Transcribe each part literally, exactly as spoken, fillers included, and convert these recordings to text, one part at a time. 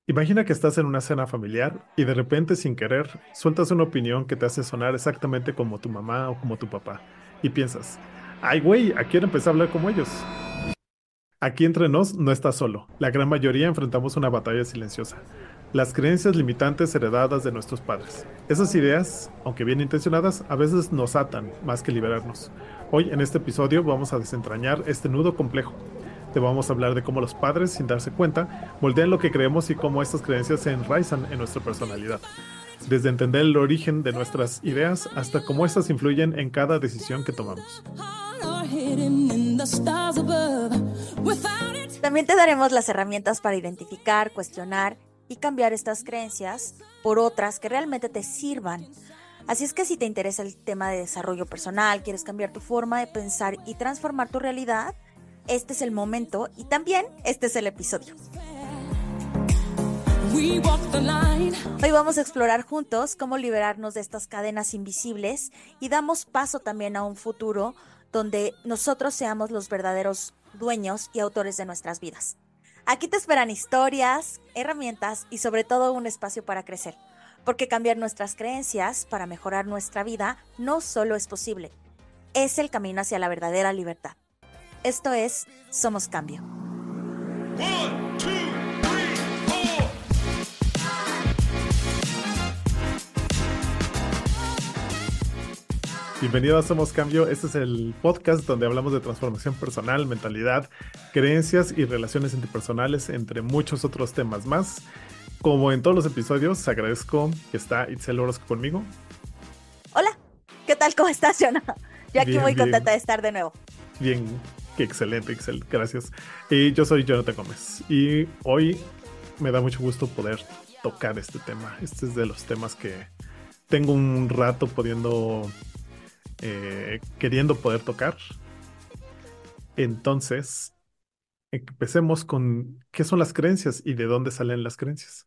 Imagina que estás en una cena familiar y de repente, sin querer, sueltas una opinión que te hace sonar exactamente como tu mamá o como tu papá. Y piensas, ay, güey, ¿a quién empecé a hablar como ellos? Aquí entre nos no estás solo. La gran mayoría enfrentamos una batalla silenciosa. Las creencias limitantes heredadas de nuestros padres. Esas ideas, aunque bien intencionadas, a veces nos atan más que liberarnos. Hoy en este episodio vamos a desentrañar este nudo complejo. Te vamos a hablar de cómo los padres, sin darse cuenta, moldean lo que creemos y cómo estas creencias se enraizan en nuestra personalidad. Desde entender el origen de nuestras ideas hasta cómo estas influyen en cada decisión que tomamos. También te daremos las herramientas para identificar, cuestionar y cambiar estas creencias por otras que realmente te sirvan. Así es que si te interesa el tema de desarrollo personal, quieres cambiar tu forma de pensar y transformar tu realidad, este es el momento y también este es el episodio. Hoy vamos a explorar juntos cómo liberarnos de estas cadenas invisibles y damos paso también a un futuro donde nosotros seamos los verdaderos dueños y autores de nuestras vidas. Aquí te esperan historias, herramientas y sobre todo un espacio para crecer, porque cambiar nuestras creencias para mejorar nuestra vida no solo es posible, es el camino hacia la verdadera libertad. Esto es Somos Cambio. One, two, three, four. Bienvenido a Somos Cambio. Este es el podcast donde hablamos de transformación personal, mentalidad, creencias y relaciones interpersonales, entre muchos otros temas más. Como en todos los episodios, agradezco que está Itzel Orozco conmigo. Hola, ¿qué tal? ¿Cómo estás, Jonah? Yo aquí Bien, muy bien, contenta de estar de nuevo. bien, qué excelente, Excel, gracias. Y yo soy Jonathan Gómez y hoy me da mucho gusto poder tocar este tema. Este es de los temas que tengo un rato pudiendo, eh, queriendo poder tocar. Entonces, empecemos con qué son las creencias y de dónde salen las creencias.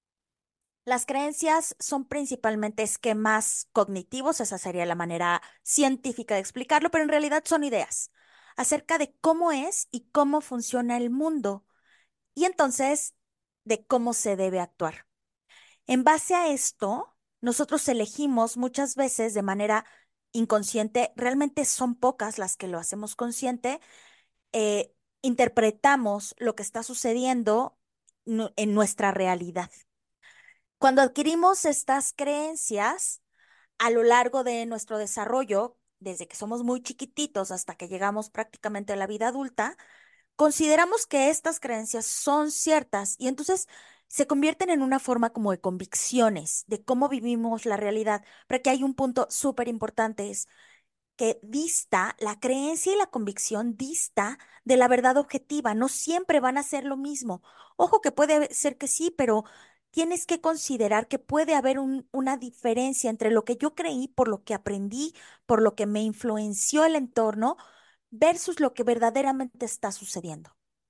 Las creencias son principalmente esquemas cognitivos, esa sería la manera científica de explicarlo, pero en realidad son ideas acerca de cómo es y cómo funciona el mundo y entonces de cómo se debe actuar. En base a esto, nosotros elegimos muchas veces de manera inconsciente, realmente son pocas las que lo hacemos consciente, eh, interpretamos lo que está sucediendo nu- en nuestra realidad. Cuando adquirimos estas creencias a lo largo de nuestro desarrollo, desde que somos muy chiquititos hasta que llegamos prácticamente a la vida adulta, consideramos que estas creencias son ciertas y entonces se convierten en una forma como de convicciones de cómo vivimos la realidad. Pero aquí hay un punto súper importante, es que dista, la creencia y la convicción dista de la verdad objetiva, no siempre van a ser lo mismo. Ojo que puede ser que sí, pero tienes que considerar que puede haber un- una diferencia entre lo que yo creí, por lo que aprendí, por lo que me influenció el entorno, versus lo que verdaderamente está sucediendo.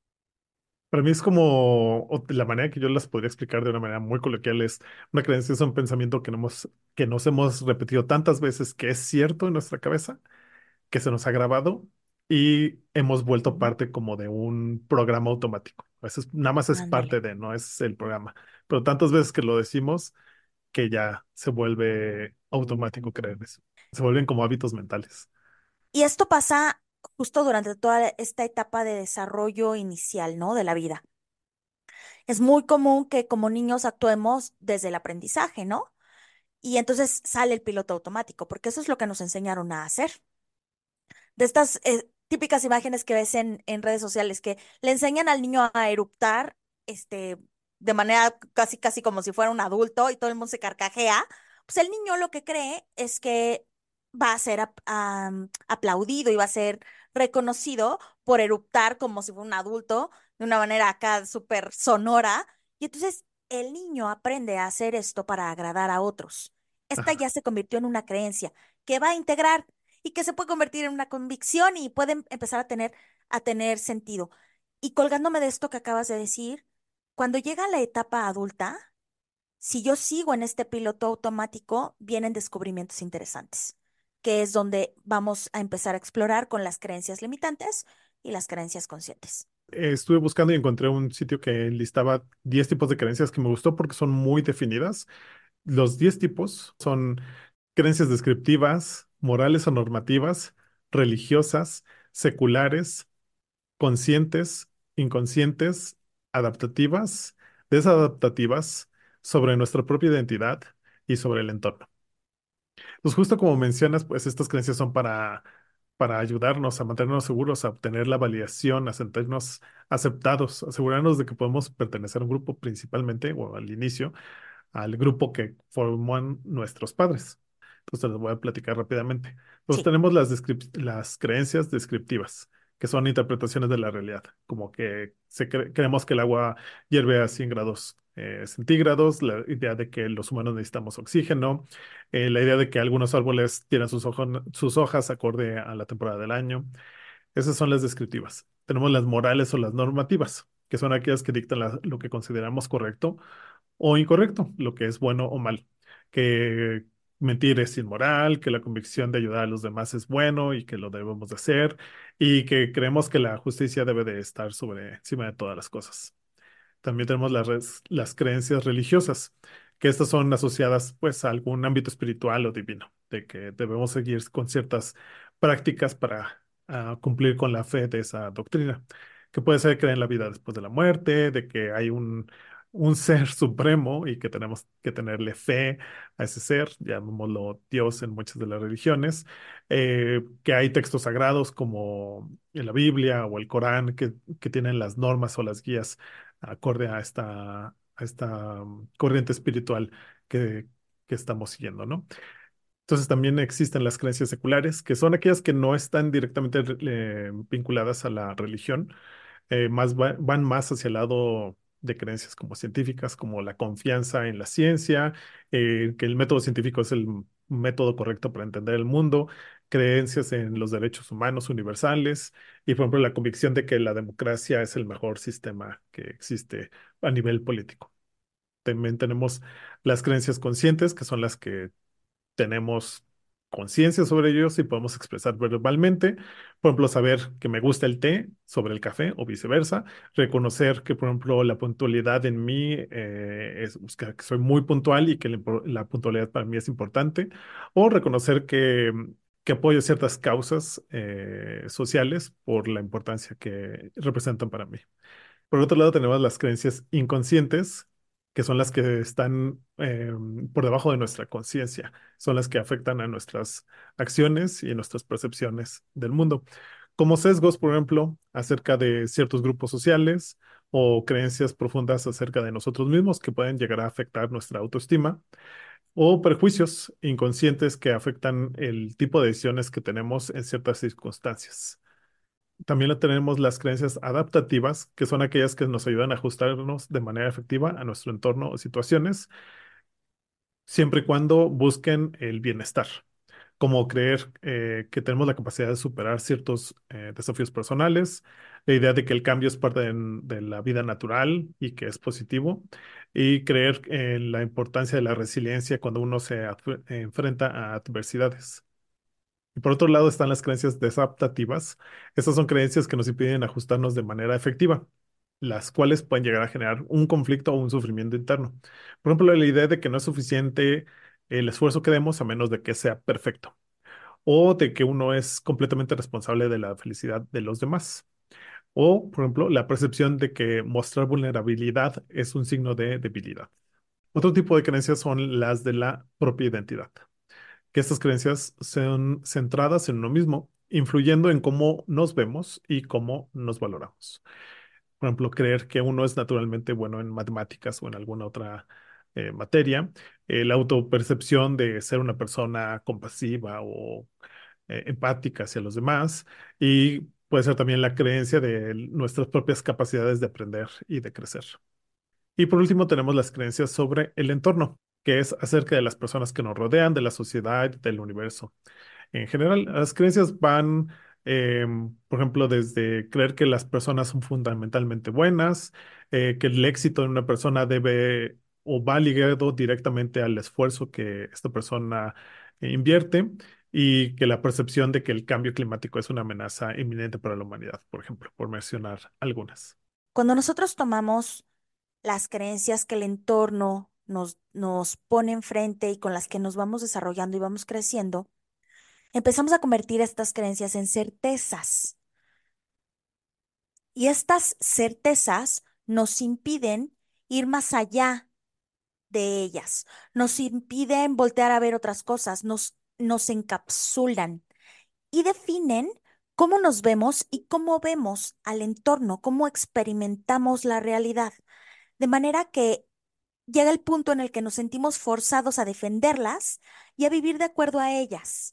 Para mí es como o la manera que yo las podría explicar de una manera muy coloquial es una creencia, es un pensamiento que, no hemos, que nos hemos repetido tantas veces que es cierto en nuestra cabeza, que se nos ha grabado y hemos vuelto Ujú. parte como de un programa automático. Eso es, nada más es Ándale. parte de, no es el programa. Pero tantas veces que lo decimos que ya se vuelve automático creer eso. Se vuelven como hábitos mentales. Y esto pasa justo durante toda esta etapa de desarrollo inicial, ¿no? De la vida. Es muy común que como niños actuemos desde el aprendizaje, ¿no? Y entonces sale el piloto automático, porque eso es lo que nos enseñaron a hacer. De estas eh, típicas imágenes que ves en, en redes sociales que le enseñan al niño a eruptar, este, de manera casi, casi como si fuera un adulto y todo el mundo se carcajea, pues el niño lo que cree es que va a ser ap- am, aplaudido y va a ser reconocido por eruptar como si fuera un adulto de una manera acá súper sonora. Y entonces el niño aprende a hacer esto para agradar a otros. Esta Ajá. ya se convirtió en una creencia que va a integrar y que se puede convertir en una convicción y puede em- empezar a tener, a tener sentido. Y colgándome de esto que acabas de decir, cuando llega la etapa adulta, si yo sigo en este piloto automático, vienen descubrimientos interesantes, que es donde vamos a empezar a explorar con las creencias limitantes y las creencias conscientes. Eh, estuve buscando y encontré un sitio que listaba diez tipos de creencias que me gustó porque son muy definidas. Los diez tipos son creencias descriptivas, morales o normativas, religiosas, seculares, conscientes, inconscientes, adaptativas, desadaptativas, sobre nuestra propia identidad y sobre el entorno. Pues justo como mencionas, pues estas creencias son para, para ayudarnos a mantenernos seguros, a obtener la validación, a sentirnos aceptados, asegurarnos de que podemos pertenecer a un grupo principalmente o al inicio al grupo que forman nuestros padres. Entonces les voy a platicar rápidamente. Entonces Sí, tenemos las, descrip- las creencias descriptivas, que son interpretaciones de la realidad, como que se cre- creemos que el agua hierve a cien grados eh, centígrados, la idea de que los humanos necesitamos oxígeno, eh, la idea de que algunos árboles tienen sus, hojo- sus hojas acorde a la temporada del año. Esas son las descriptivas. Tenemos las morales o las normativas, que son aquellas que dictan la- lo que consideramos correcto o incorrecto, lo que es bueno o mal, que mentir es inmoral, que la convicción de ayudar a los demás es bueno y que lo debemos de hacer, y que creemos que la justicia debe de estar sobre encima de todas las cosas. También tenemos las, res- las creencias religiosas, que estas son asociadas pues a algún ámbito espiritual o divino, de que debemos seguir con ciertas prácticas para ah, cumplir con la fe de esa doctrina, que puede ser creer en la vida después de la muerte, de que hay un, un ser supremo y que tenemos que tenerle fe a ese ser, llamémoslo Dios en muchas de las religiones, eh, que hay textos sagrados como en la Biblia o el Corán que, que tienen las normas o las guías acorde a esta, a esta um, corriente espiritual que, que estamos siguiendo, ¿no? Entonces también existen las creencias seculares, que son aquellas que no están directamente eh, vinculadas a la religión, eh, más va- van más hacia el lado de creencias como científicas, como la confianza en la ciencia, eh, que el método científico es el método correcto para entender el mundo, creencias en los derechos humanos universales y, por ejemplo, la convicción de que la democracia es el mejor sistema que existe a nivel político. También tenemos las creencias conscientes, que son las que tenemos conciencia sobre ellos y podemos expresar verbalmente. Por ejemplo, saber que me gusta el té sobre el café o viceversa. Reconocer que, por ejemplo, la puntualidad en mí eh, es pues, que que soy muy puntual y que la, impor- la puntualidad para mí es importante. O reconocer que, que apoyo ciertas causas eh, sociales por la importancia que representan para mí. Por otro lado, tenemos las creencias inconscientes, que son las que están eh, por debajo de nuestra conciencia, son las que afectan a nuestras acciones y nuestras percepciones del mundo, como sesgos, por ejemplo, acerca de ciertos grupos sociales o creencias profundas acerca de nosotros mismos que pueden llegar a afectar nuestra autoestima, o prejuicios inconscientes que afectan el tipo de decisiones que tenemos en ciertas circunstancias. También la tenemos las creencias adaptativas, que son aquellas que nos ayudan a ajustarnos de manera efectiva a nuestro entorno o situaciones, siempre y cuando busquen el bienestar, como creer eh, que tenemos la capacidad de superar ciertos eh, desafíos personales, la idea de que el cambio es parte de, de la vida natural y que es positivo, y creer en la importancia de la resiliencia cuando uno se adver- enfrenta a adversidades. Y por otro lado están las creencias desadaptativas. Estas son creencias que nos impiden ajustarnos de manera efectiva, las cuales pueden llegar a generar un conflicto o un sufrimiento interno. Por ejemplo, la idea de que no es suficiente el esfuerzo que demos a menos de que sea perfecto, o de que uno es completamente responsable de la felicidad de los demás. O, por ejemplo, la percepción de que mostrar vulnerabilidad es un signo de debilidad. Otro tipo de creencias son las de la propia identidad, que estas creencias son centradas en uno mismo, influyendo en cómo nos vemos y cómo nos valoramos. Por ejemplo, creer que uno es naturalmente bueno en matemáticas o en alguna otra eh, materia, eh, la autopercepción de ser una persona compasiva o eh, empática hacia los demás, y puede ser también la creencia de nuestras propias capacidades de aprender y de crecer. Y por último, tenemos las creencias sobre el entorno, que es acerca de las personas que nos rodean, de la sociedad, del universo. En general, las creencias van, em, por ejemplo, desde creer que las personas son fundamentalmente buenas, eh, que el éxito de una persona debe o va ligado directamente al esfuerzo que esta persona eh, invierte, y que la percepción de que el cambio climático es una amenaza inminente para la humanidad, por ejemplo, por mencionar algunas. Cuando nosotros tomamos las creencias que el entorno nos, nos pone enfrente y con las que nos vamos desarrollando y vamos creciendo, empezamos a convertir estas creencias en certezas. Y estas certezas nos impiden ir más allá de ellas, nos impiden voltear a ver otras cosas, nos, nos encapsulan y definen cómo nos vemos y cómo vemos al entorno, cómo experimentamos la realidad. De manera que llega el punto en el que nos sentimos forzados a defenderlas y a vivir de acuerdo a ellas.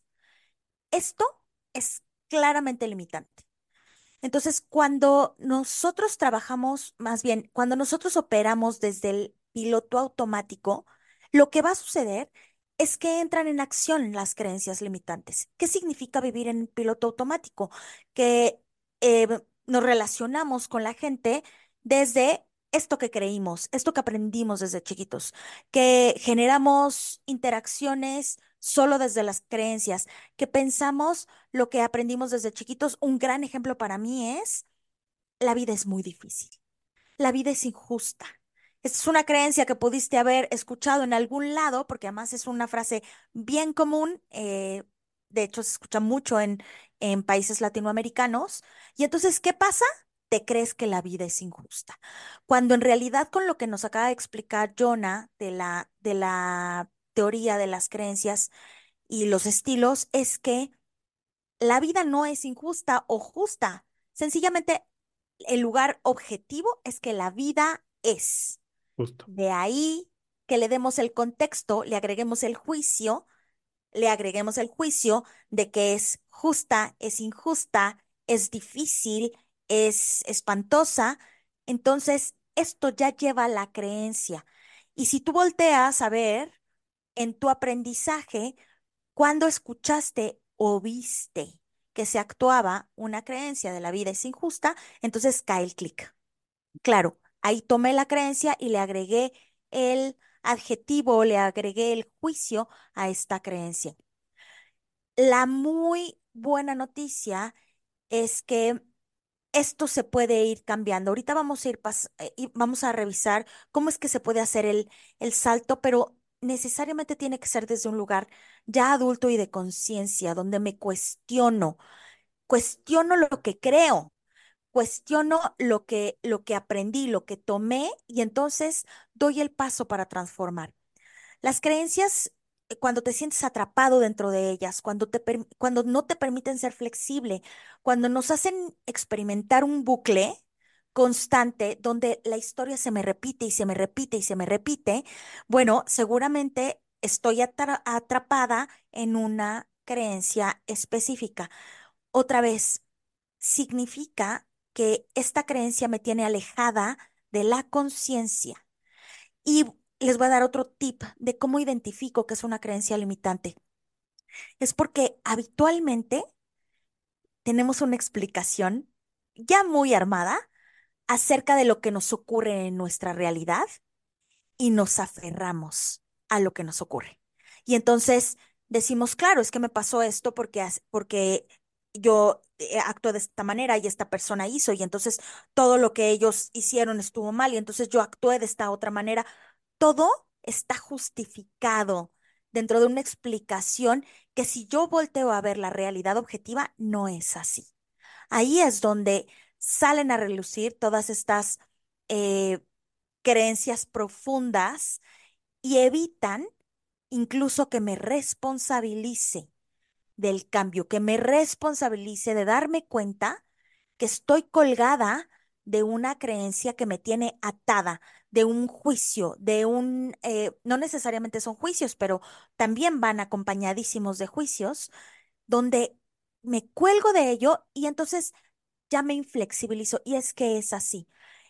Esto es claramente limitante. Entonces, cuando nosotros trabajamos, más bien, cuando nosotros operamos desde el piloto automático, lo que va a suceder es que entran en acción las creencias limitantes. ¿Qué significa vivir en piloto automático? Que eh, nos relacionamos con la gente desde esto que creímos, esto que aprendimos desde chiquitos, que generamos interacciones solo desde las creencias, que pensamos lo que aprendimos desde chiquitos. Un gran ejemplo para mí es, la vida es muy difícil, la vida es injusta. Esta es una creencia que pudiste haber escuchado en algún lado, porque además es una frase bien común, eh, de hecho se escucha mucho en, en países latinoamericanos. Y entonces, ¿qué pasa? Te crees que la vida es injusta, cuando en realidad con lo que nos acaba de explicar Jonah de la, de la teoría de las creencias y los estilos es que la vida no es injusta o justa. Sencillamente, el lugar objetivo es que la vida es. Justo. De ahí que le demos el contexto, le agreguemos el juicio, le agreguemos el juicio de que es justa, es injusta, es difícil, es espantosa. Entonces, esto ya lleva a la creencia. Y si tú volteas a ver en tu aprendizaje, cuando escuchaste o viste que se actuaba una creencia de la vida es injusta, entonces cae el clic. Claro, ahí tomé la creencia y le agregué el adjetivo, le agregué el juicio a esta creencia. La muy buena noticia es que esto se puede ir cambiando. Ahorita vamos a ir pas- eh, y vamos a revisar cómo es que se puede hacer el, el salto, pero necesariamente tiene que ser desde un lugar ya adulto y de conciencia, donde me cuestiono, cuestiono lo que creo, cuestiono lo que, lo que aprendí, lo que tomé, y entonces doy el paso para transformar. Las creencias, eh, cuando te sientes atrapado dentro de ellas, cuando te per- cuando no te permiten ser flexible, cuando nos hacen experimentar un bucle constante donde la historia se me repite y se me repite y se me repite, bueno, seguramente estoy atra- atrapada en una creencia específica. Otra vez, significa que esta creencia me tiene alejada de la conciencia. Y les voy a dar otro tip de cómo identifico que es una creencia limitante. Es porque habitualmente tenemos una explicación ya muy armada acerca de lo que nos ocurre en nuestra realidad y nos aferramos a lo que nos ocurre. Y entonces decimos, claro, es que me pasó esto porque, as- porque yo eh, actué de esta manera y esta persona hizo, y entonces todo lo que ellos hicieron estuvo mal, y entonces yo actué de esta otra manera. Todo está justificado dentro de una explicación que, si yo volteo a ver la realidad objetiva, no es así. Ahí es donde salen a relucir todas estas eh, creencias profundas y evitan incluso que me responsabilice del cambio, que me responsabilice de darme cuenta que estoy colgada de una creencia que me tiene atada, de un juicio, de un, eh, no necesariamente son juicios, pero también van acompañadísimos de juicios, donde me cuelgo de ello y entonces ya me inflexibilizo. Y es que es así.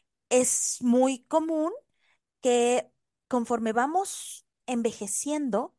Es muy común que conforme vamos envejeciendo,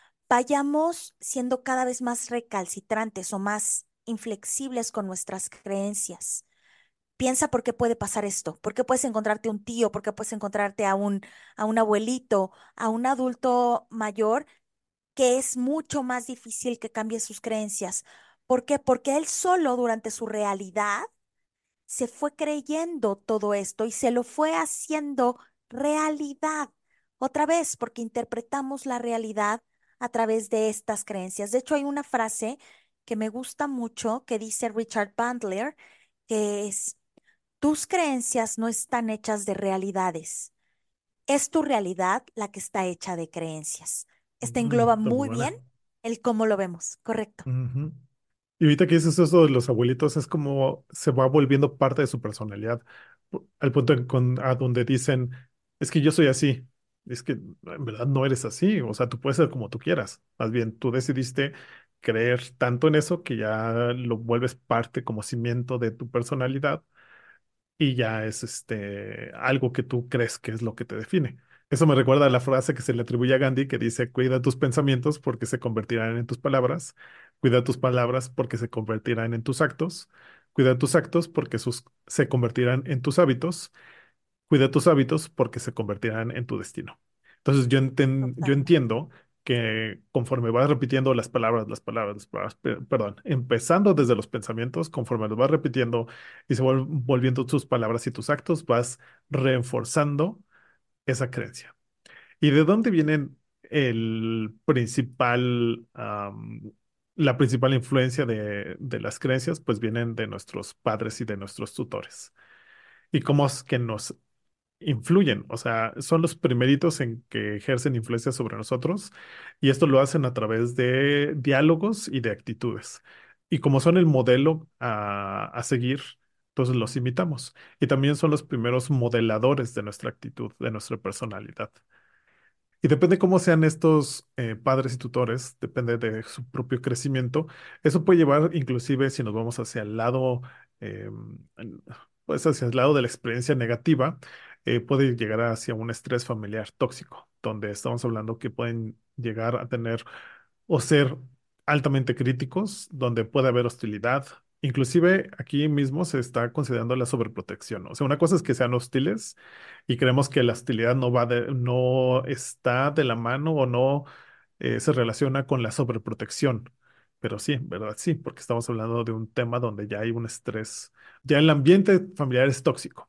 vayamos siendo cada vez más recalcitrantes o más inflexibles con nuestras creencias. Piensa por qué puede pasar esto, por qué puedes encontrarte un tío, por qué puedes encontrarte a un, a un abuelito, a un adulto mayor que es mucho más difícil que cambie sus creencias. ¿Por qué? Porque él solo durante su realidad se fue creyendo todo esto y se lo fue haciendo realidad. Otra vez, porque interpretamos la realidad a través de estas creencias. De hecho, hay una frase que me gusta mucho que dice Richard Bandler, que es, tus creencias no están hechas de realidades. Es tu realidad la que está hecha de creencias. Este Mm, engloba está muy muy bien buena. el cómo lo vemos, correcto. Ujú. Y ahorita que dices eso de los abuelitos, es como se va volviendo parte de su personalidad, pu- al punto en con, a donde dicen, es que yo soy así, es que en verdad no eres así, o sea, tú puedes ser como tú quieras, más bien tú decidiste creer tanto en eso que ya lo vuelves parte como cimiento de tu personalidad y ya es este algo que tú crees que es lo que te define. Eso me recuerda a la frase que se le atribuye a Gandhi que dice, cuida tus pensamientos porque se convertirán en tus palabras, cuida tus palabras porque se convertirán en tus actos, cuida tus actos porque sus, se convertirán en tus hábitos, cuida tus hábitos porque se convertirán en tu destino. Entonces yo, enten- yo Totalmente. entiendo que conforme vas repitiendo las palabras, las palabras, las palabras, pe- perdón, empezando desde los pensamientos, conforme los vas repitiendo y se vuel- volviendo tus palabras y tus actos, vas reforzando esa creencia. ¿Y de dónde vienen el principal, am, la principal influencia de, de las creencias? Pues vienen de nuestros padres y de nuestros tutores. ¿Y cómo es que nos influyen? O sea, son los primeritos en que ejercen influencia sobre nosotros y esto lo hacen a través de diálogos y de actitudes. Y como son el modelo a, a seguir, entonces los imitamos. Y también son los primeros modeladores de nuestra actitud, de nuestra personalidad. Y depende cómo sean estos eh, padres y tutores, depende de su propio crecimiento. Eso puede llevar, inclusive, si nos vamos hacia el lado, eh, en- pues hacia el lado de la experiencia negativa, eh, puede llegar hacia un estrés familiar tóxico, donde estamos hablando que pueden llegar a tener o ser altamente críticos, donde puede haber hostilidad. Inclusive aquí mismo se está considerando la sobreprotección. O sea, una cosa es que sean hostiles y creemos que la hostilidad no va de, no está de la mano o no eh, se relaciona con la sobreprotección. Pero sí, ¿verdad? Sí, porque estamos hablando de un tema donde ya hay un estrés, ya el ambiente familiar es tóxico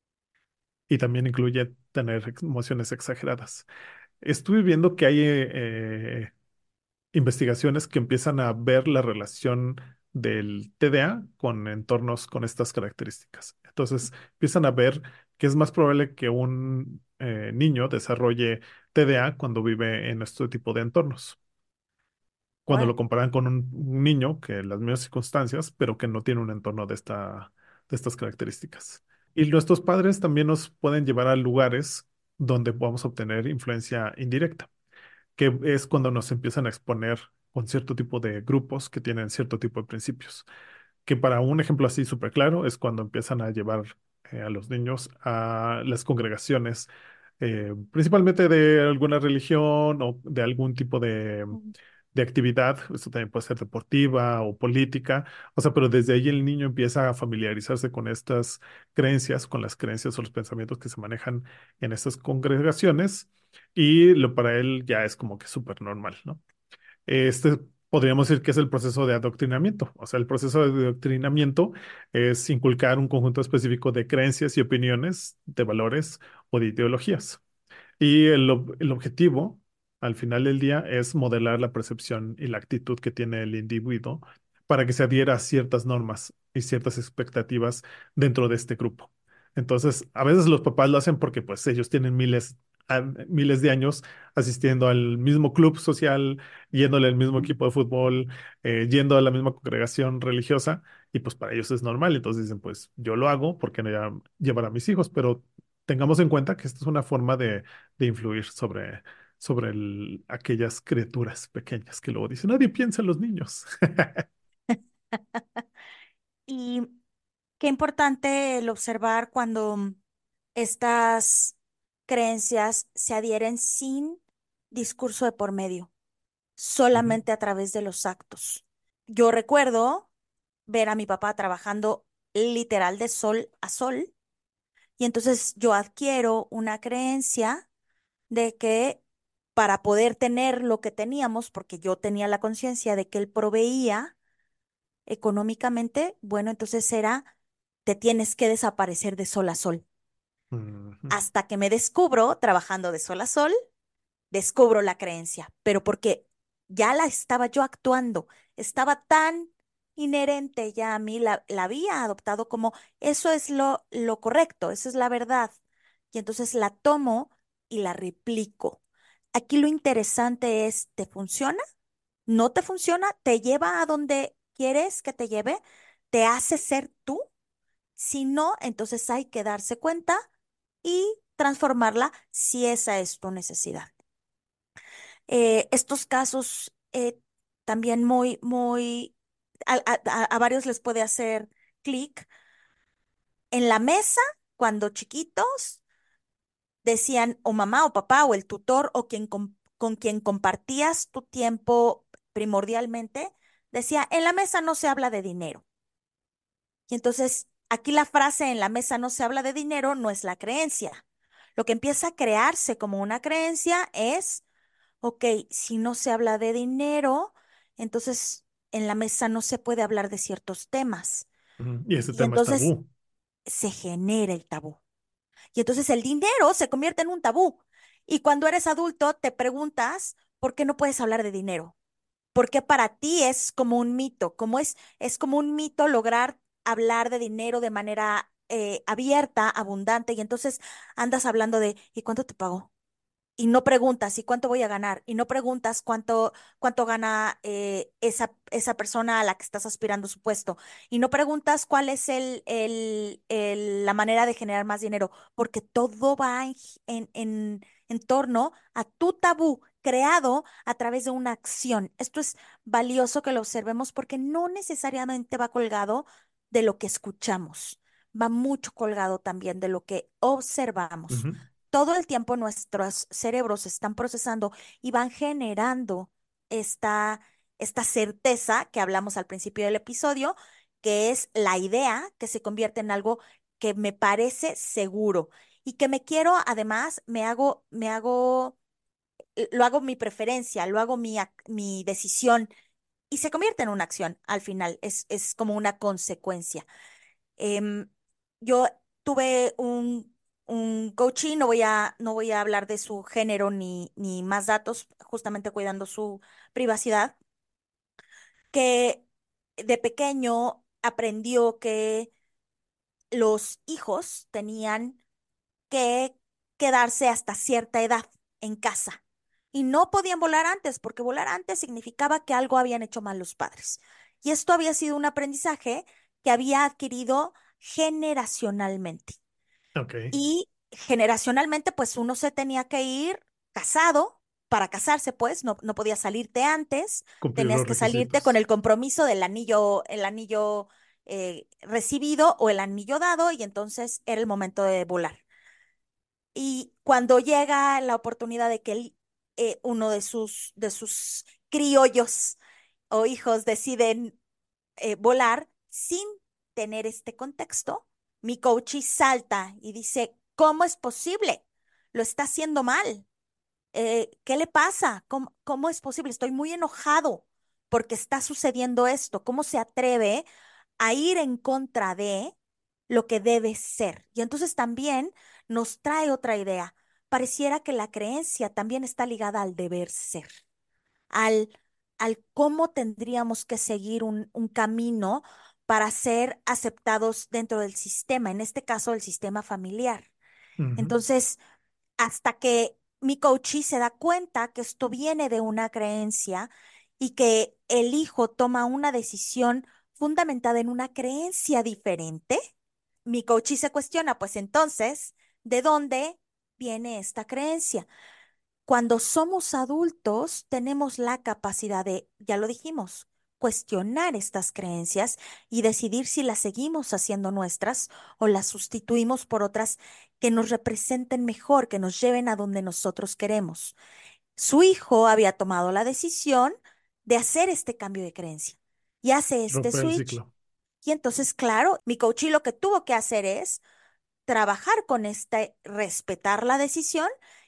y también incluye tener ex- emociones exageradas. Estuve viendo que hay eh, investigaciones que empiezan a ver la relación del T D A con entornos con estas características. Entonces, empiezan a ver que es más probable que un eh, niño desarrolle T D A cuando vive en este tipo de entornos, cuando lo Órale. comparan con un, un niño que en las mismas circunstancias, pero que no tiene un entorno de esta, de estas características. Y nuestros padres también nos pueden llevar a lugares donde podamos obtener influencia indirecta, que es cuando nos empiezan a exponer con cierto tipo de grupos que tienen cierto tipo de principios. Que para un ejemplo así súper claro es cuando empiezan a llevar eh, a los niños a las congregaciones, eh, principalmente de alguna religión o de algún tipo de, Ujú. de actividad. Esto también puede ser deportiva o política. O sea, pero desde ahí el niño empieza a familiarizarse con estas creencias, con las creencias o los pensamientos que se manejan en estas congregaciones y lo para él ya es como que súper normal, ¿no? Este podríamos decir que es el proceso de adoctrinamiento. O sea, el proceso de adoctrinamiento es inculcar un conjunto específico de creencias y opiniones, de valores o de ideologías. Y el, ob- el objetivo, al final del día, es modelar la percepción y la actitud que tiene el individuo para que se adhiera a ciertas normas y ciertas expectativas dentro de este grupo. Entonces, a veces los papás lo hacen porque pues ellos tienen miles, a- miles de años asistiendo al mismo club social, yéndole al mismo equipo de fútbol, eh, yendo a la misma congregación religiosa, y pues para ellos es normal. Entonces dicen, pues yo lo hago porque no voy a llevar a mis hijos, pero tengamos en cuenta que esta es una forma de de influir sobre, sobre el- aquellas criaturas pequeñas que luego dicen, nadie piensa en los niños. Y qué importante el observar cuando mm, estas creencias se adhieren sin discurso de por medio, Ujú, solamente a través de los actos. Yo recuerdo ver a mi papá trabajando literal de sol a sol y entonces yo adquiero una creencia de que para poder tener lo que teníamos, porque yo tenía la conciencia de que él proveía económicamente, bueno, entonces era, te tienes que desaparecer de sol a sol. Ujú. Hasta que me descubro trabajando de sol a sol, descubro la creencia, pero porque ya la estaba yo actuando, estaba tan inherente ya a mí, la, la había adoptado como eso es lo, lo correcto, eso es la verdad. Y entonces la tomo y la replico. Aquí lo interesante es, ¿te funciona? ¿No te funciona? ¿Te lleva a donde quieres que te lleve? ¿Te hace ser tú? Si no, entonces hay que darse cuenta y transformarla si esa es tu necesidad. Eh, estos casos eh, también muy, muy, a, a- a- a varios les puede hacer clic. En la mesa, cuando chiquitos, decían o mamá o papá o el tutor o quien com- con quien compartías tu tiempo primordialmente, decía, en la mesa no se habla de dinero. Y entonces, aquí la frase en la mesa no se habla de dinero no es la creencia. Lo que empieza a crearse como una creencia es, ok, si no se habla de dinero, entonces en la mesa no se puede hablar de ciertos temas. Ujú. Y ese Y tema es entonces tabú. se genera el tabú. Y entonces el dinero se convierte en un tabú. Y cuando eres adulto, te preguntas, ¿por qué no puedes hablar de dinero? Porque para ti es como un mito, como es, es como un mito lograr hablar de dinero de manera eh, abierta, abundante, y entonces andas hablando de, ¿y cuánto te pagó? Y no preguntas, ¿y cuánto voy a ganar? Y no preguntas cuánto, cuánto gana eh, esa, esa persona a la que estás aspirando su puesto. Y no preguntas cuál es el, el, el- la manera de generar más dinero, porque todo va en, en, en, en torno a tu tabú creado a través de una acción. Esto es valioso que lo observemos porque no necesariamente va colgado de lo que escuchamos, va mucho colgado también de lo que observamos. Ujú. Todo el tiempo nuestros cerebros están procesando y van generando esta, esta certeza que hablamos al principio del episodio, que es la idea que se convierte en algo que me parece seguro y que me quiero, además, me hago, me hago, eh, lo hago mi preferencia, lo hago mi, ac- mi decisión y se convierte en una acción al final, es, es como una consecuencia. Em, yo tuve un, un coaching, no voy a, no voy a hablar de su género ni, ni más datos, justamente cuidando su privacidad, que de pequeño aprendió que los hijos tenían que quedarse hasta cierta edad en casa y no podían volar antes, porque volar antes significaba que algo habían hecho mal los padres. Y esto había sido un aprendizaje que había adquirido generacionalmente. Ok. Y generacionalmente, pues uno se tenía que ir casado para casarse, pues no, no podías salirte antes, Cumplir tenías los que salirte con requisitos. el compromiso del anillo, el anillo eh, recibido o el anillo dado, y entonces era el momento de volar. Y cuando llega la oportunidad de que él, eh, uno de sus, de sus criollos o hijos deciden eh, volar sin tener este contexto, mi coach salta y dice, ¿cómo es posible? Lo está haciendo mal. Eh, ¿qué le pasa? ¿Cómo, cómo es posible? Estoy muy enojado porque está sucediendo esto. ¿Cómo se atreve a ir en contra de lo que debe ser? Y entonces también nos trae otra idea. Pareciera que la creencia también está ligada al deber ser, al, al cómo tendríamos que seguir un, un camino para ser aceptados dentro del sistema, en este caso el sistema familiar. Ujú. Entonces, hasta que mi coachee se da cuenta que esto viene de una creencia y que el hijo toma una decisión fundamentada en una creencia diferente, mi coachee se cuestiona, pues entonces, ¿de dónde viene esta creencia? Cuando somos adultos, tenemos la capacidad de, ya lo dijimos, cuestionar estas creencias y decidir si las seguimos haciendo nuestras o las sustituimos por otras que nos representen mejor, que nos lleven a donde nosotros queremos. Su hijo había tomado la decisión de hacer este cambio de creencia y hace este Romper el switch. ciclo. Y entonces, claro, mi coach lo que tuvo que hacer es trabajar con este, respetar la decisión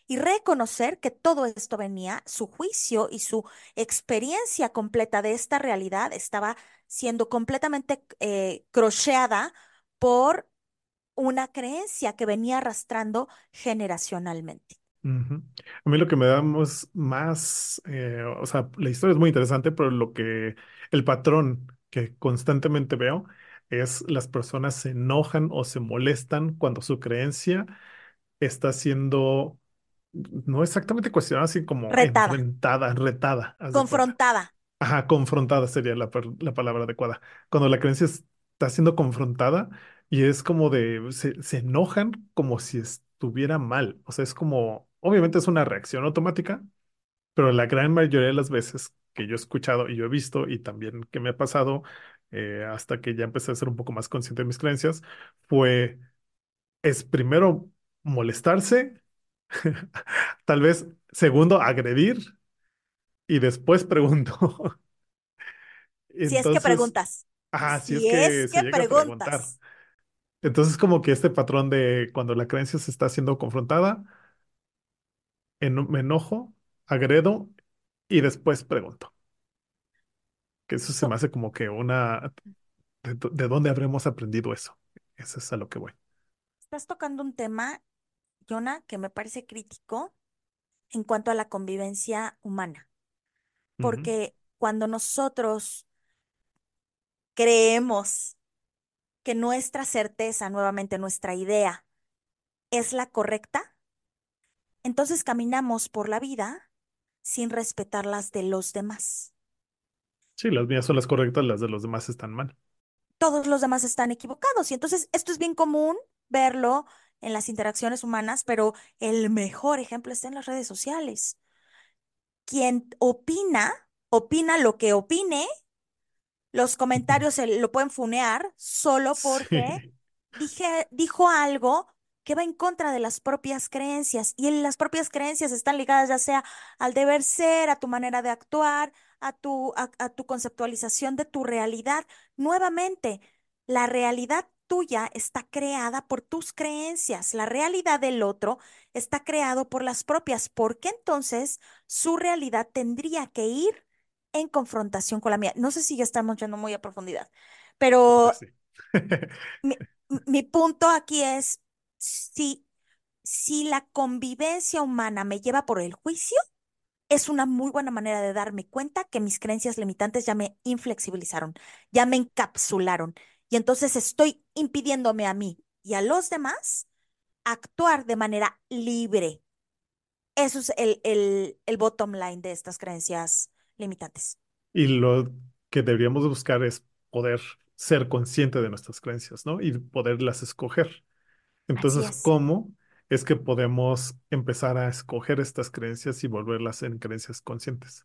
y reconocer que todo esto venía, su juicio y su experiencia completa de esta realidad estaba siendo completamente eh, crocheada por una creencia que venía arrastrando generacionalmente. Ujú. A mí lo que me da más, más, eh, o sea, la historia es muy interesante, pero lo que, el patrón que constantemente veo es las personas se enojan o se molestan cuando su creencia está siendo, no exactamente cuestionada, así como Retada, enfrentada, retada, haz de cuenta. confrontada. Ajá, confrontada sería la, per- la palabra adecuada. Cuando la creencia está siendo confrontada y es como de, se, se enojan como si estuviera mal. O sea, es como, obviamente es una reacción automática, pero la gran mayoría de las veces que yo he escuchado y yo he visto y también que me ha pasado, eh, hasta que ya empecé a ser un poco más consciente de mis creencias, fue, es primero molestarse, tal vez segundo agredir y después pregunto. Si es que Entonces, preguntas, ajá, si es si que es se que llega a preguntar. preguntas. Entonces, como que este patrón de cuando la creencia se está siendo confrontada, eno- me enojo, agredo y después pregunto. Que eso se me To- hace como que una... ¿De, dó- de dónde habremos aprendido eso? Eso es a lo que voy. Estás tocando un tema, Jonah, que me parece crítico en cuanto a la convivencia humana, Ujú. porque cuando nosotros creemos que nuestra certeza, nuevamente nuestra idea, es la correcta, entonces caminamos por la vida sin respetar las de los demás. Sí, las mías son las correctas, las de los demás están mal. Todos los demás están equivocados. Y entonces esto es bien común verlo en las interacciones humanas, pero el mejor ejemplo está en las redes sociales. Quien opina, opina lo que opine, los comentarios se lo pueden funear solo porque Sí, dije, dijo algo que va en contra de las propias creencias. Y en las propias creencias están ligadas ya sea al deber ser, a tu manera de actuar, a tu, a, a tu conceptualización de tu realidad. Nuevamente, la realidad tuya está creada por tus creencias. La realidad del otro está creado por las propias. ¿Por qué entonces su realidad tendría que ir en confrontación con la mía? No sé si ya estamos yendo muy a profundidad, pues pero sí. mi, mi punto aquí es, si, si la convivencia humana me lleva por el juicio, es una muy buena manera de darme cuenta que mis creencias limitantes ya me inflexibilizaron, ya me encapsularon. Y entonces estoy impidiéndome a mí y a los demás actuar de manera libre. Eso es el, el, el bottom line de estas creencias limitantes. Y lo que deberíamos buscar es poder ser consciente de nuestras creencias, ¿no? Y poderlas escoger. Así Entonces, es. ¿cómo es que podemos empezar a escoger estas creencias y volverlas en creencias conscientes?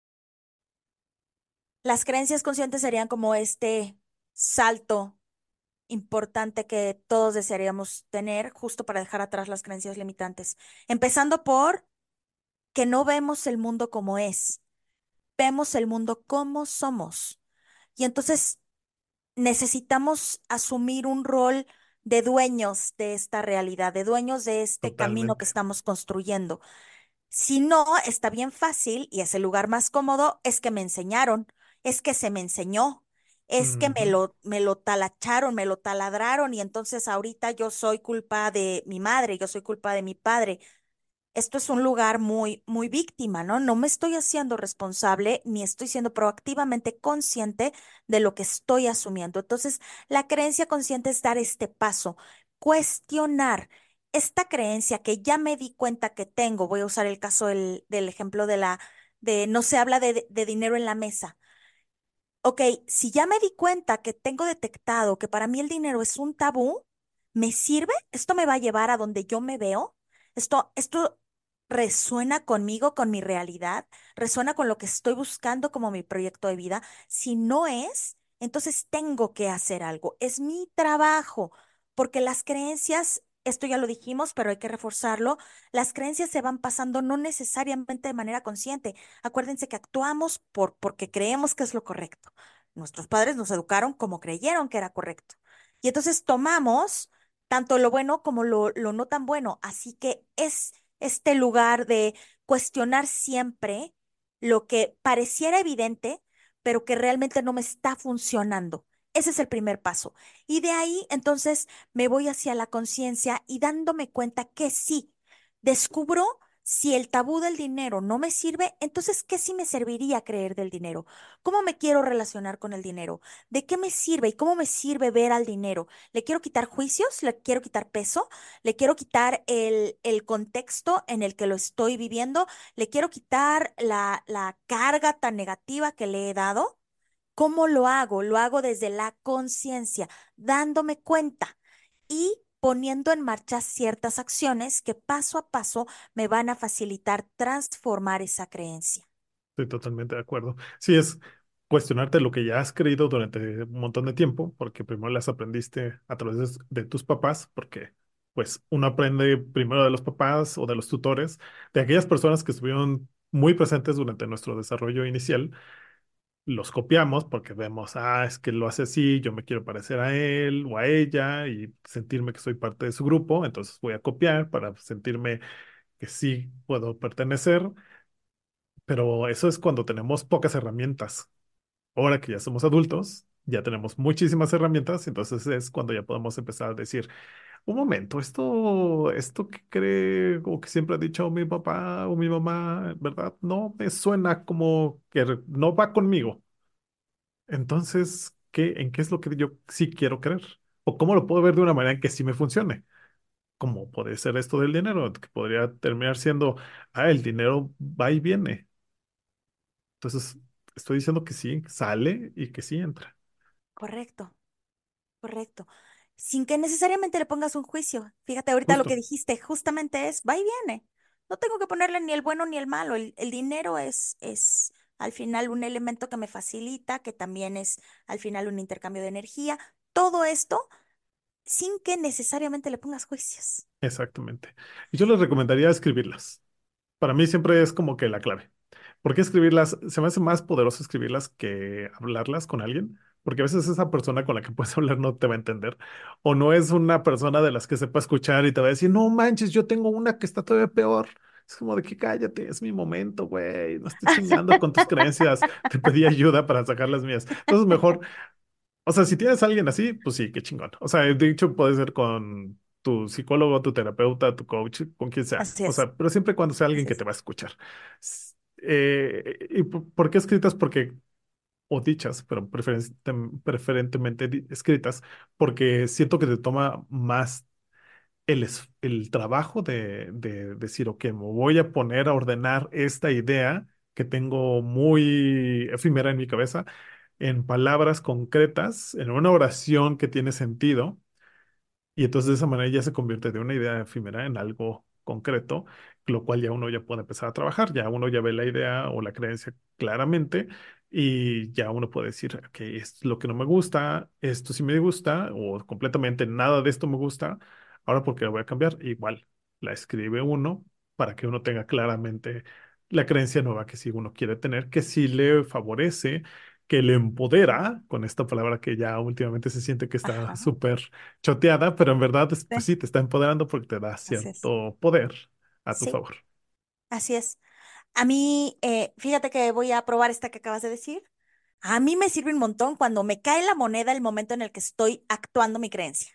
Las creencias conscientes serían como este salto importante que todos desearíamos tener justo para dejar atrás las creencias limitantes. Empezando por que no vemos el mundo como es, vemos el mundo como somos. Y entonces necesitamos asumir un rol de dueños de esta realidad, de dueños de este camino que Totalmente. estamos construyendo. Si no, está bien fácil y es el lugar más cómodo, es que me enseñaron, es que se me enseñó, es que me Ujú. lo, me lo talacharon, me lo taladraron y entonces ahorita yo soy culpa de mi madre, yo soy culpa de mi padre. Esto es un lugar muy, muy víctima, ¿no? No me estoy haciendo responsable ni estoy siendo proactivamente consciente de lo que estoy asumiendo. Entonces, la creencia consciente es dar este paso, cuestionar esta creencia que ya me di cuenta que tengo. Voy a usar el caso del, del ejemplo de la, de no se habla de, de dinero en la mesa. Ok, si ya me di cuenta que tengo detectado que para mí el dinero es un tabú, ¿me sirve? ¿Esto me va a llevar a donde yo me veo? ¿Esto, esto resuena conmigo, con mi realidad? ¿Resuena con lo que estoy buscando como mi proyecto de vida? Si no es, entonces tengo que hacer algo. Es mi trabajo, porque las creencias, esto ya lo dijimos, pero hay que reforzarlo, las creencias se van pasando no necesariamente de manera consciente. Acuérdense que actuamos por, porque creemos que es lo correcto. Nuestros padres nos educaron como creyeron que era correcto. Y entonces tomamos tanto lo bueno como lo, lo no tan bueno. Así que es este lugar de cuestionar siempre lo que pareciera evidente, pero que realmente no me está funcionando. Ese es el primer paso. Y de ahí entonces me voy hacia la conciencia y dándome cuenta que sí, descubro si el tabú del dinero no me sirve, entonces ¿qué sí me serviría creer del dinero? ¿Cómo me quiero relacionar con el dinero? ¿De qué me sirve y cómo me sirve ver al dinero? ¿Le quiero quitar juicios? ¿Le quiero quitar peso? ¿Le quiero quitar el, el contexto en el que lo estoy viviendo? ¿Le quiero quitar la, la carga tan negativa que le he dado? ¿Cómo lo hago? Lo hago desde la conciencia, dándome cuenta y poniendo en marcha ciertas acciones que paso a paso me van a facilitar transformar esa creencia. Estoy totalmente de acuerdo. Sí, es cuestionarte lo que ya has creído durante un montón de tiempo, porque primero las aprendiste a través de, de tus papás, porque pues uno aprende primero de los papás o de los tutores, de aquellas personas que estuvieron muy presentes durante nuestro desarrollo inicial, los copiamos porque vemos, ah, es que lo hace así, yo me quiero parecer a él o a ella y sentirme que soy parte de su grupo, entonces voy a copiar para sentirme que sí puedo pertenecer, pero eso es cuando tenemos pocas herramientas. Ahora que ya somos adultos, ya tenemos muchísimas herramientas, entonces es cuando ya podemos empezar a decir, un momento, esto, esto que cree o que siempre ha dicho mi papá o mi mamá, ¿verdad? No me suena como que re- no va conmigo. Entonces, ¿qué, en qué es lo que yo sí quiero creer? ¿O cómo lo puedo ver de una manera en que sí me funcione? Como puede ser esto del dinero, que podría terminar siendo, ah, el dinero va y viene. Entonces, estoy diciendo que sí, sale y que sí entra. Correcto, correcto. Sin que necesariamente le pongas un juicio. Fíjate, ahorita lo que Justo, dijiste justamente es, va y viene. No tengo que ponerle ni el bueno ni el malo. El, el dinero es, es al final un elemento que me facilita, que también es al final un intercambio de energía. Todo esto sin que necesariamente le pongas juicios. exactamente. Y yo les recomendaría escribirlas. Para mí siempre es como que la clave. ¿Por qué escribirlas? Se me hace más poderoso escribirlas que hablarlas con alguien, porque a veces esa persona con la que puedes hablar no te va a entender, o no es una persona de las que sepa escuchar y te va a decir, no manches, yo tengo una que está todavía peor. Es como de que cállate, es mi momento, güey, no estoy chingando con tus creencias, te pedí ayuda para sacar las mías. Entonces mejor, o sea, si tienes a alguien así, pues sí, qué chingón. O sea, de hecho puede ser con tu psicólogo, tu terapeuta, tu coach, con quien sea. Así O es, sea, pero siempre cuando sea alguien así que te es. va a escuchar. S- eh, ¿y por por qué escritas? Porque, o dichas, pero preferen- tem- preferentemente di- escritas, porque siento que te toma más el, es- el trabajo de, de decir, ok, me voy a poner a ordenar esta idea que tengo muy efímera en mi cabeza en palabras concretas, en una oración que tiene sentido y entonces de esa manera ya se convierte de una idea efímera en algo concreto, lo cual ya uno ya puede empezar a trabajar, ya uno ya ve la idea o la creencia claramente y ya uno puede decir, ok, esto es lo que no me gusta, esto sí me gusta o completamente nada de esto me gusta, ahora porque la voy a cambiar, igual la escribe uno para que uno tenga claramente la creencia nueva que sí uno quiere tener, que sí le favorece, que le empodera, con esta palabra que ya últimamente se siente que está Ajá, súper choteada, pero en verdad, es- pues sí, sí, te está empoderando porque te da así es. cierto poder a tu Sí, favor. así es. A mí, eh, fíjate que voy a probar esta que acabas de decir. A mí me sirve un montón cuando me cae la moneda el momento en el que estoy actuando mi creencia,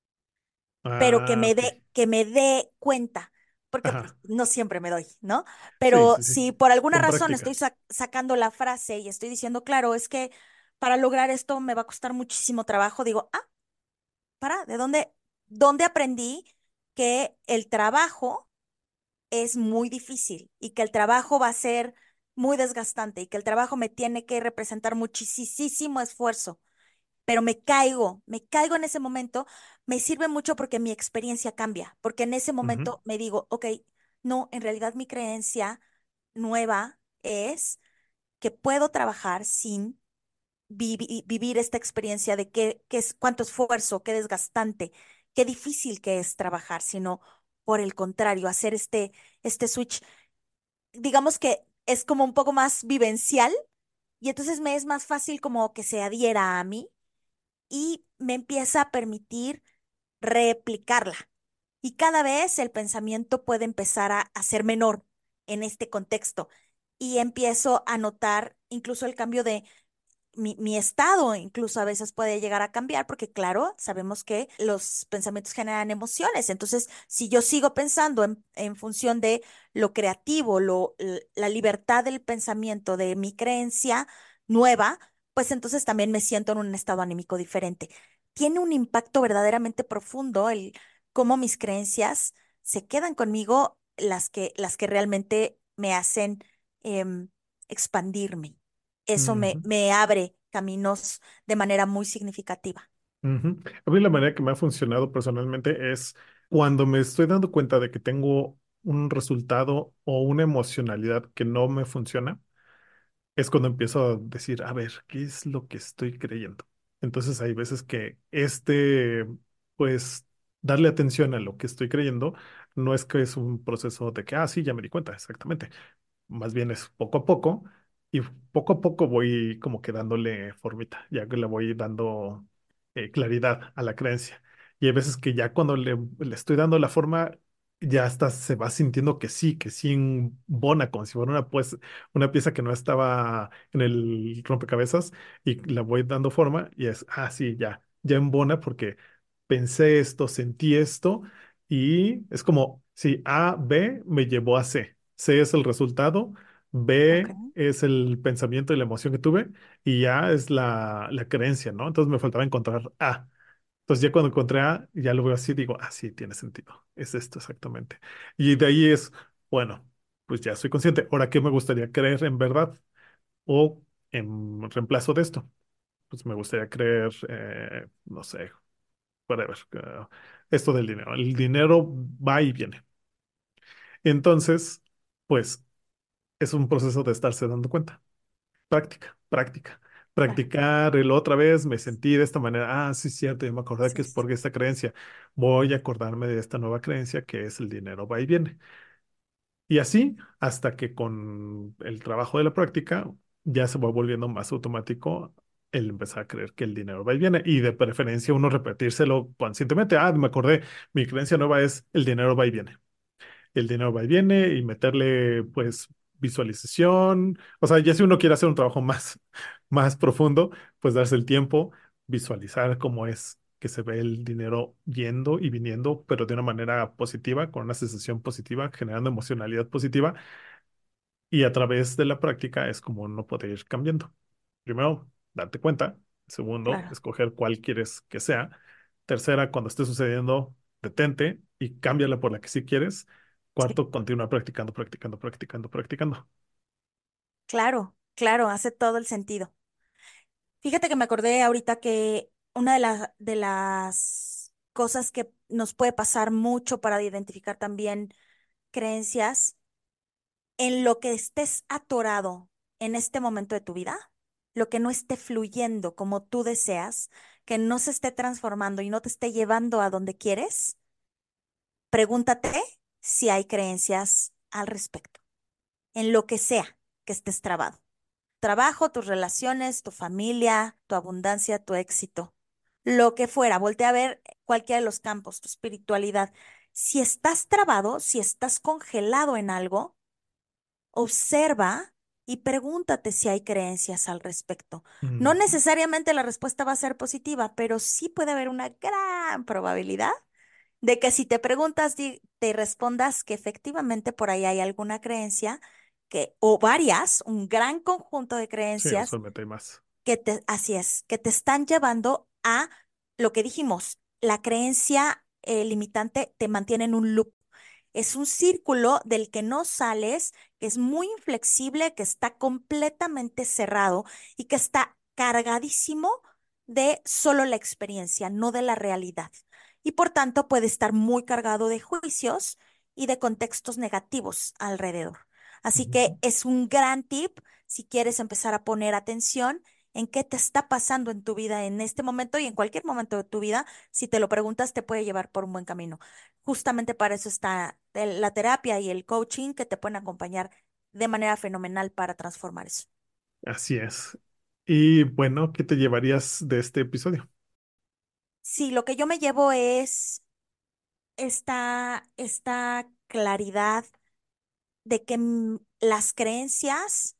pero que Ah, me ok. dé, que me dé cuenta, porque pues, Ajá. no siempre me doy, ¿no? Sí, Pero sí, sí. si por alguna Con razón estoy práctica. sa- sacando la frase y estoy diciendo, claro, es que para lograr esto me va a costar muchísimo trabajo, digo, ah, para, ¿de dónde, dónde aprendí que el trabajo es muy difícil y que el trabajo va a ser muy desgastante y que el trabajo me tiene que representar muchísimo esfuerzo, pero me caigo, me caigo en ese momento, me sirve mucho porque mi experiencia cambia, porque en ese Ujú, momento me digo, ok, no, en realidad mi creencia nueva es que puedo trabajar sin vivi- vivir esta experiencia de qué, qué es, cuánto esfuerzo, qué desgastante, qué difícil que es trabajar, sino por el contrario, hacer este, este switch, digamos que es como un poco más vivencial y entonces me es más fácil como que se adhiera a mí y me empieza a permitir replicarla. Y cada vez el pensamiento puede empezar a, a ser menor en este contexto. Y empiezo a notar incluso el cambio de mi, mi estado, incluso a veces puede llegar a cambiar, porque claro, sabemos que los pensamientos generan emociones. Entonces, si yo sigo pensando en, en función de lo creativo, lo, l- la libertad del pensamiento, de mi creencia nueva, pues entonces también me siento en un estado anímico diferente. Tiene un impacto verdaderamente profundo el cómo mis creencias se quedan conmigo, las que, las que realmente me hacen em, expandirme. Eso me, Ujú, me abre caminos de manera muy significativa. ujú. A mí la manera que me ha funcionado personalmente es cuando me estoy dando cuenta de que tengo un resultado o una emocionalidad que no me funciona, es cuando empiezo a decir, a ver, ¿qué es lo que estoy creyendo? Entonces hay veces que este, pues, darle atención a lo que estoy creyendo, no es que es un proceso de que, ah, sí, ya me di cuenta, exactamente. Más bien es poco a poco y poco a poco voy como que dándole formita, ya que le voy dando eh, claridad a la creencia. Y hay veces que ya cuando le, le estoy dando la forma, ya hasta se va sintiendo que sí, que sí embona, como si fuera una, pues, una pieza que no estaba en el rompecabezas y la voy dando forma y es, ah, sí, ya, ya embona porque pensé esto, sentí esto y es como si A, B me llevó a C. C es el resultado, Ok, B es el pensamiento y la emoción que tuve y A es la, la creencia, ¿no? Entonces me faltaba encontrar A. Entonces ya cuando encontré A, ya lo veo así, digo, ah, sí, tiene sentido. Es esto exactamente. Y de ahí es, bueno, pues ya soy consciente. Ahora, ¿qué me gustaría creer en verdad? O en reemplazo de esto. Pues me gustaría creer, eh, no sé, whatever, eh, esto del dinero. El dinero va y viene. Entonces, pues es un proceso de estarse dando cuenta. Práctica, práctica. claro, Practicar el otra vez, me sentí de esta manera. Ah, sí, cierto, yo me acordé así que es es. por esta creencia. Voy a acordarme de esta nueva creencia que es el dinero va y viene. Y así hasta que con el trabajo de la práctica ya se va volviendo más automático el empezar a creer que el dinero va y viene. Y de preferencia uno repetírselo conscientemente. Ah, me acordé, mi creencia nueva es el dinero va y viene. El dinero va y viene y meterle pues visualización. O sea, ya si uno quiere hacer un trabajo más, más profundo, pues darse el tiempo, visualizar cómo es que se ve el dinero yendo y viniendo, pero de una manera positiva, con una sensación positiva, generando emocionalidad positiva. Y a través de la práctica es como uno puede ir cambiando. Primero, darte cuenta. Segundo, Claro, escoger cuál quieres que sea. Tercera, cuando esté sucediendo, detente y cámbiala por la que sí quieres. sí, Cuarto, continúa practicando, practicando, practicando, practicando. claro, claro, hace todo el sentido. Fíjate que me acordé ahorita que una de las de las cosas que nos puede pasar mucho para identificar también creencias en lo que estés atorado en este momento de tu vida, lo que no esté fluyendo como tú deseas, que no se esté transformando y no te esté llevando a donde quieres, pregúntate si hay creencias al respecto, en lo que sea que estés trabado. Trabajo, tus relaciones, tu familia, tu abundancia, tu éxito, lo que fuera, voltea a ver cualquiera de los campos, tu espiritualidad. Si estás trabado, si estás congelado en algo, observa y pregúntate si hay creencias al respecto. No Mm, necesariamente la respuesta va a ser positiva, pero sí puede haber una gran probabilidad de que si te preguntas, di- te respondas que efectivamente por ahí hay alguna creencia que, o varias, un gran conjunto de sí, creencias usualmente hay más. que te, así es, que te están llevando a lo que dijimos, la creencia eh, limitante te mantiene en un loop. Es un círculo del que no sales, que es muy inflexible, que está completamente cerrado y que está cargadísimo de solo la experiencia, no de la realidad. Y por tanto puede estar muy cargado de juicios y de contextos negativos alrededor. Así Ujú. que es un gran tip si quieres empezar a poner atención en qué te está pasando en tu vida en este momento y en cualquier momento de tu vida. Si te lo preguntas, te puede llevar por un buen camino. Justamente para eso está el- la terapia y el coaching que te pueden acompañar de manera fenomenal para transformar eso. Así es. Y bueno, ¿qué te llevarías de este episodio? Sí, lo que yo me llevo es esta, esta claridad de que mm, las creencias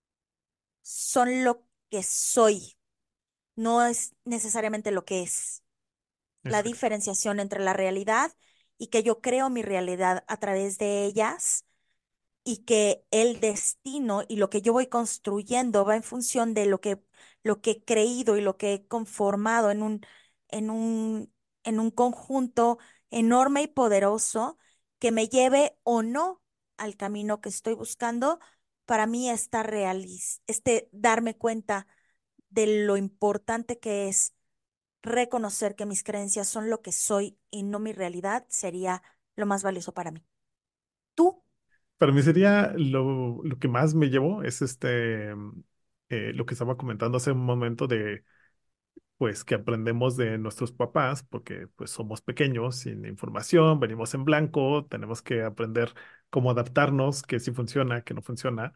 son lo que soy, no es necesariamente lo que es. La Exacto. diferenciación entre la realidad y que yo creo mi realidad a través de ellas y que el destino y lo que yo voy construyendo va en función de lo que, lo que he creído y lo que he conformado en un, en un, en un conjunto enorme y poderoso que me lleve o no al camino que estoy buscando. Para mí esta realiz, este darme cuenta de lo importante que es reconocer que mis creencias son lo que soy y no mi realidad sería lo más valioso para mí. ¿Tú? Para mí sería lo, lo que más me llevó es este, mm, eh, lo que estaba comentando hace un momento de, pues, que aprendemos de nuestros papás, porque pues somos pequeños, sin información, venimos en blanco, tenemos que aprender cómo adaptarnos, qué sí funciona, qué no funciona,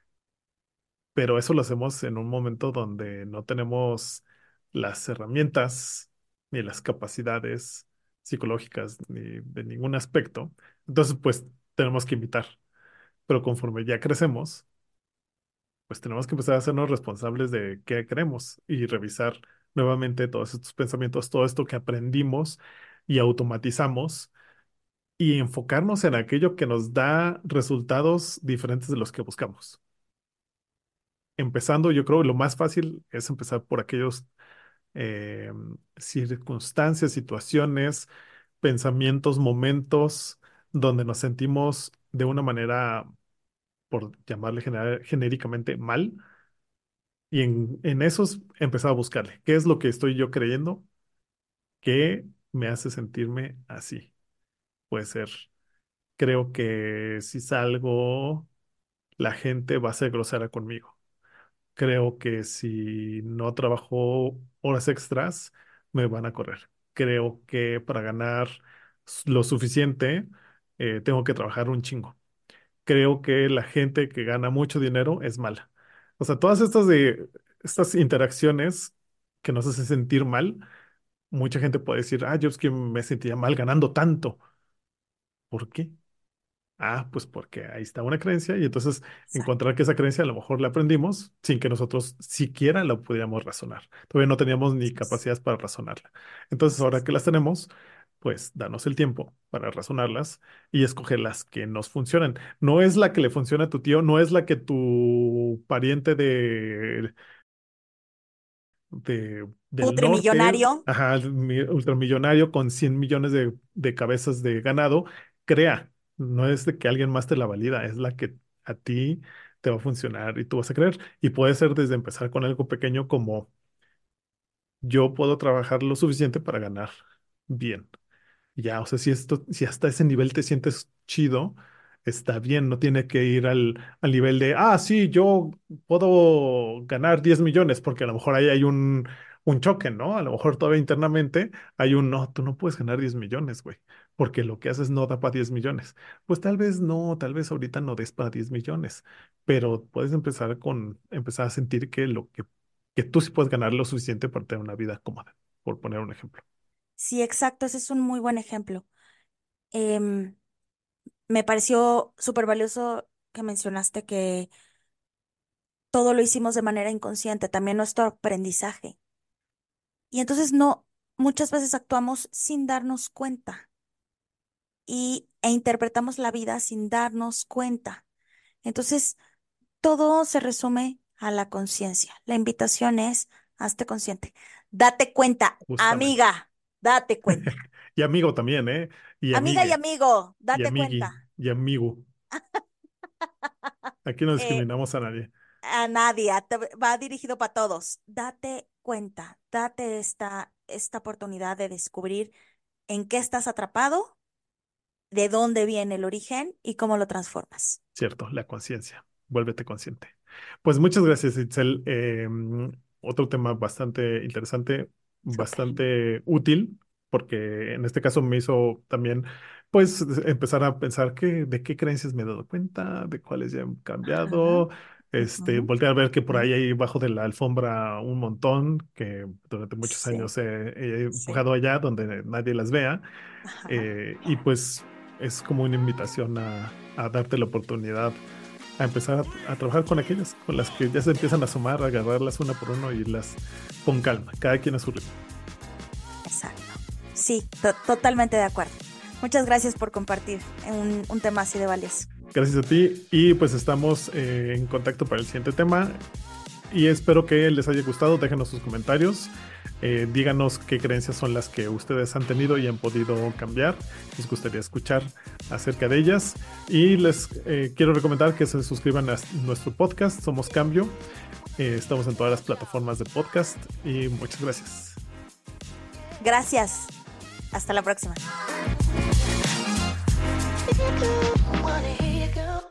pero eso lo hacemos en un momento donde no tenemos las herramientas ni las capacidades psicológicas ni de ningún aspecto. Entonces, pues, tenemos que imitar. Pero conforme ya crecemos, pues tenemos que empezar a hacernos responsables de qué queremos y revisar nuevamente todos estos pensamientos, todo esto que aprendimos y automatizamos y enfocarnos en aquello que nos da resultados diferentes de los que buscamos. Empezando, yo creo, lo más fácil es empezar por aquellos eh, circunstancias, situaciones, pensamientos, momentos donde nos sentimos de una manera, por llamarle gener- genéricamente, mal. Y en, en esos empezaba a buscarle. ¿Qué es lo que estoy yo creyendo que me hace sentirme así? Puede ser, creo que si salgo, la gente va a ser grosera conmigo. Creo que si no trabajo horas extras, me van a correr. Creo que para ganar s- lo suficiente, eh, tengo que trabajar un chingo. Creo que la gente que gana mucho dinero es mala. O sea, todas estas de estas interacciones que nos hacen sentir mal, mucha gente puede decir, ah, yo es que me sentía mal ganando tanto. ¿Por qué? Ah, pues porque ahí está una creencia y entonces encontrar que esa creencia a lo mejor la aprendimos sin que nosotros siquiera la pudiéramos razonar. Todavía no teníamos ni Así es, capacidades para razonarla. Entonces, así ahora es. que las tenemos, pues danos el tiempo para razonarlas y escoger las que nos funcionan. No es la que le funciona a tu tío, no es la que tu pariente de de, del norte, Putrimillonario. ajá, el mi- ultramillonario con cien millones de, de cabezas de ganado, crea. No es de que alguien más te la valida, es la que a ti te va a funcionar y tú vas a creer. Y puede ser desde empezar con algo pequeño como yo puedo trabajar lo suficiente para ganar bien. Ya, o sea, si esto, si hasta ese nivel te sientes chido, está bien, no tiene que ir al, al nivel de, ah, sí, yo puedo ganar diez millones, porque a lo mejor ahí hay un, un choque, ¿no? A lo mejor todavía internamente hay un, no, tú no puedes ganar diez millones, güey, porque lo que haces no da para diez millones. Pues tal vez no, tal vez ahorita no des para diez millones, pero puedes empezar con, empezar a sentir que lo que, que tú sí puedes ganar lo suficiente para tener una vida cómoda, por poner un ejemplo. Sí, exacto, ese es un muy buen ejemplo. Em, Me pareció súper valioso que mencionaste que todo lo hicimos de manera inconsciente, también nuestro aprendizaje. Y entonces no, muchas veces actuamos sin darnos cuenta y, e interpretamos la vida sin darnos cuenta. Entonces, todo se resume a la conciencia. La invitación es, hazte consciente. Date cuenta, Justamente. amiga, date cuenta. Y amigo también, ¿eh? Y Amiga y amigue, amigo, y date amigui, cuenta. y amigo. Aquí no Eh, discriminamos a nadie. a nadie, a te- va dirigido para todos. Date cuenta, date esta, esta oportunidad de descubrir en qué estás atrapado, de dónde viene el origen y cómo lo transformas. Cierto, la conciencia. Vuélvete consciente. Pues muchas gracias, Itzel. Eh, mm, otro tema bastante interesante, Súper. bastante útil, porque en este caso me hizo también, pues, empezar a pensar que, de qué creencias me he dado cuenta, de cuáles ya han Ajá. cambiado. Este, Ujú. voltear a ver que por ahí hay bajo de la alfombra un montón que durante muchos Sí, años he, he sí. empujado allá donde nadie las vea. Ajá. Eh, y pues es como una invitación a, a darte la oportunidad a empezar a, a trabajar con aquellas, con las que ya se empiezan a sumar, a agarrarlas una por uno y las con calma, cada quien a su ritmo. Exacto. Sí, to- totalmente de acuerdo. Muchas gracias por compartir un, un tema así de valioso. Gracias a ti y pues estamos eh, en contacto para el siguiente tema y espero que les haya gustado. Déjenos sus comentarios, eh, díganos qué creencias son las que ustedes han tenido y han podido cambiar. Nos gustaría escuchar acerca de ellas y les eh, quiero recomendar que se suscriban a nuestro podcast. Somos Cambio. Eh, estamos en todas las plataformas de podcast y muchas gracias. Gracias. Hasta la próxima. Wanna hear you go.